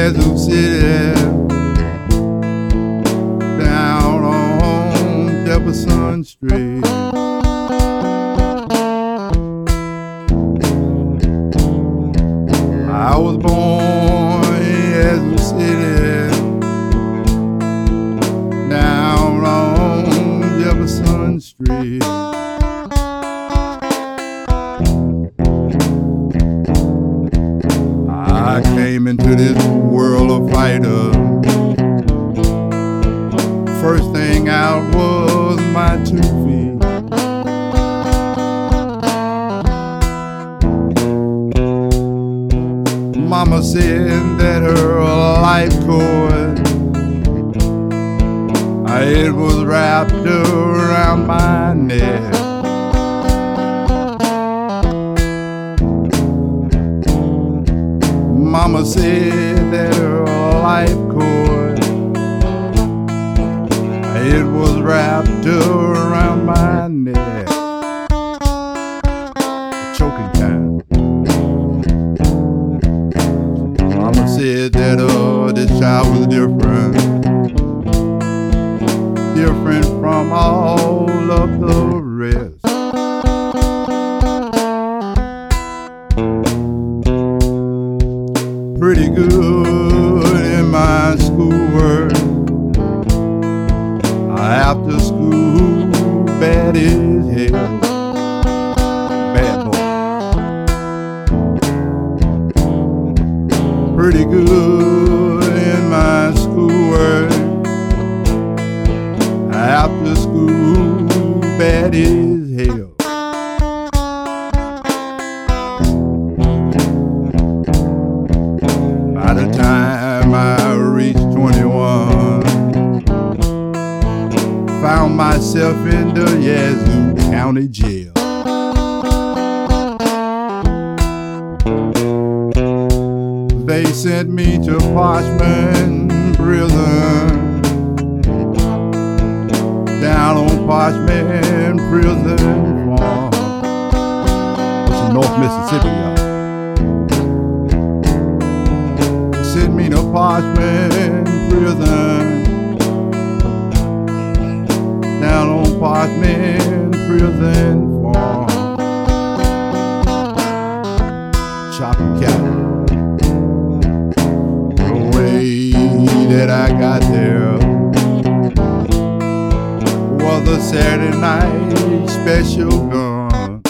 Yazoo City, down on Jefferson Street. I was born in Yazoo City, down on Jefferson Street. I came into this world of fighters. First thing out was my 2 feet. Mama said that her life cord, it was wrapped around my neck. Mama said that her life cord, it was wrapped around my neck. Choking time. Mama said that this child was different from all of the rest. Pretty good in my schoolwork. After school, bad as hell. Bad boy. Pretty good in my schoolwork. After school, bad as hell. By the time I reached 21, found myself in the Yazoo County Jail. They sent me to Parchman Prison, down on Parchman Prison Farm. It's in North Mississippi, y'all. Sent me to Parchman Prison, down on Parchman Prison Farm. Chopping cattle. The way that I got there was a Saturday night special gun.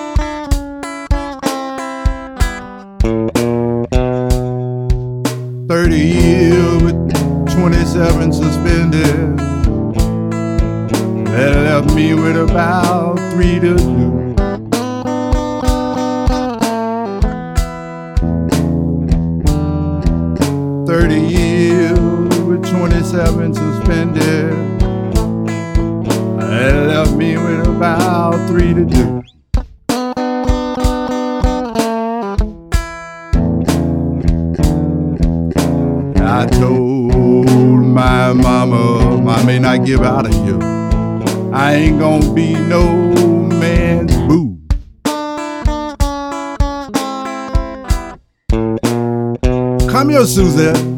"30 years with 27 suspended." That left me with about 3 to do. "30 years with 27 suspended." That left me with about 3 to do. I told my mama, I may not give out of you. I ain't gonna be no man's boo. Come here, Suzette.